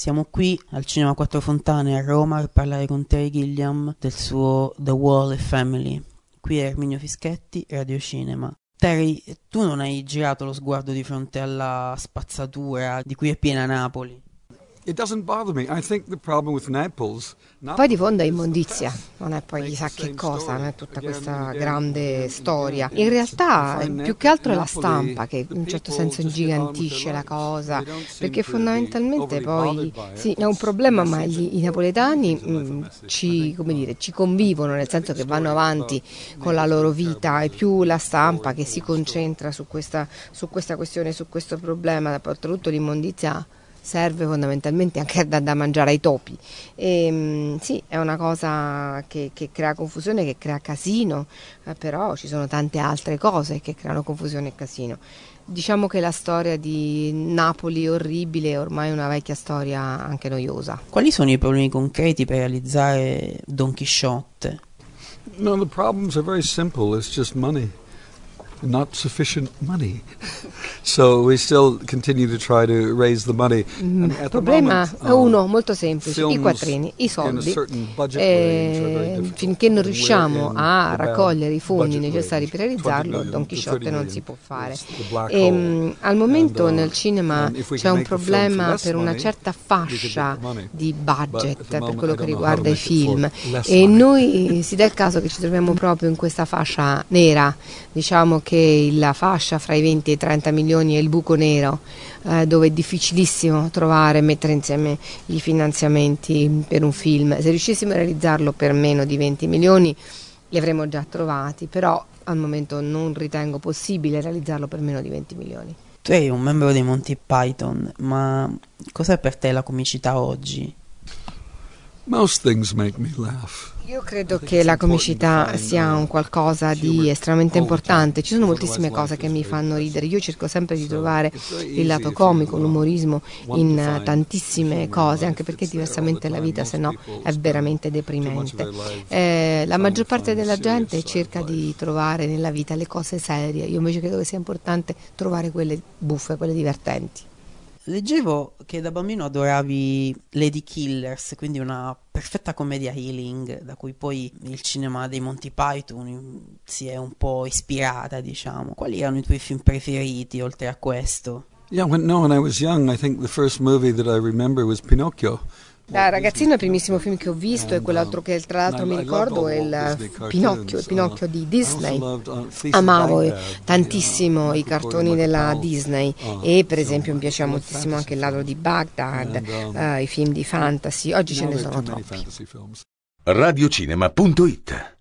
Siamo qui al Cinema Quattro Fontane a Roma per parlare con Terry Gilliam del suo The Wall e Family. Qui è Erminio Fischetti, Radio Cinema. Terry, tu non hai girato lo sguardo di fronte alla spazzatura di cui è piena Napoli? It doesn't bother me. I think the problem with Naples. Poi di fondo è immondizia, non è poi chissà che cosa, non è tutta questa grande storia. In realtà più che altro è la stampa che in un certo senso ingigantisce la cosa, perché fondamentalmente poi sì, è un problema, ma i napoletani ci convivono, nel senso che vanno avanti con la loro vita, è più la stampa che si concentra su questa questione, su questo problema. Oltretutto l'immondizia serve fondamentalmente anche da mangiare ai topi. Sì, è una cosa che crea confusione, che crea casino, però ci sono tante altre cose che creano confusione e casino. Diciamo che la storia di Napoli orribile è ormai una vecchia storia anche noiosa. Quali sono i problemi concreti per realizzare Don Chisciotte? No, the problems are very simple. It's just money. Not sufficient money. So we still continue to try to raise the money. Il problema è uno molto semplice, i quattrini, i soldi. Finché non riusciamo a raccogliere i fondi necessari per realizzarlo, Don Chisciotte non si può fare. Al momento nel cinema c'è un problema per una certa fascia di budget per quello che riguarda i film, e noi si dà il caso che ci troviamo proprio in questa fascia nera, diciamo che la fascia fra i 20 e i 30 milioni è il buco nero, dove è difficilissimo trovare e mettere insieme i finanziamenti per un film. Se riuscissimo a realizzarlo per meno di 20 milioni li avremmo già trovati, però al momento non ritengo possibile realizzarlo per meno di 20 milioni. Tu eri un membro dei Monty Python, ma cos'è per te la comicità oggi? Most things make me laugh. Io credo che la comicità sia un qualcosa di estremamente importante. Ci sono moltissime cose che mi fanno ridere. Io cerco sempre di trovare il lato comico, l'umorismo in tantissime cose, anche perché diversamente la vita, se no, è veramente deprimente. La maggior parte della gente cerca di trovare nella vita le cose serie. Io invece credo che sia importante trovare quelle buffe, quelle divertenti. Leggevo che da bambino adoravi Lady Killers, quindi una perfetta commedia healing da cui poi il cinema dei Monty Python si è un po' ispirata, diciamo. Quali erano i tuoi film preferiti oltre a questo? Yeah, when I was young, I think the first movie that I remember was Pinocchio. Da ragazzino il primissimo film che ho visto e quell'altro che tra l'altro mi ricordo è il Pinocchio di Disney. Amavo tantissimo i cartoni della Disney e per esempio mi piaceva moltissimo anche Il ladro di Baghdad, i film di fantasy, oggi ce ne sono troppi. Radiocinema.it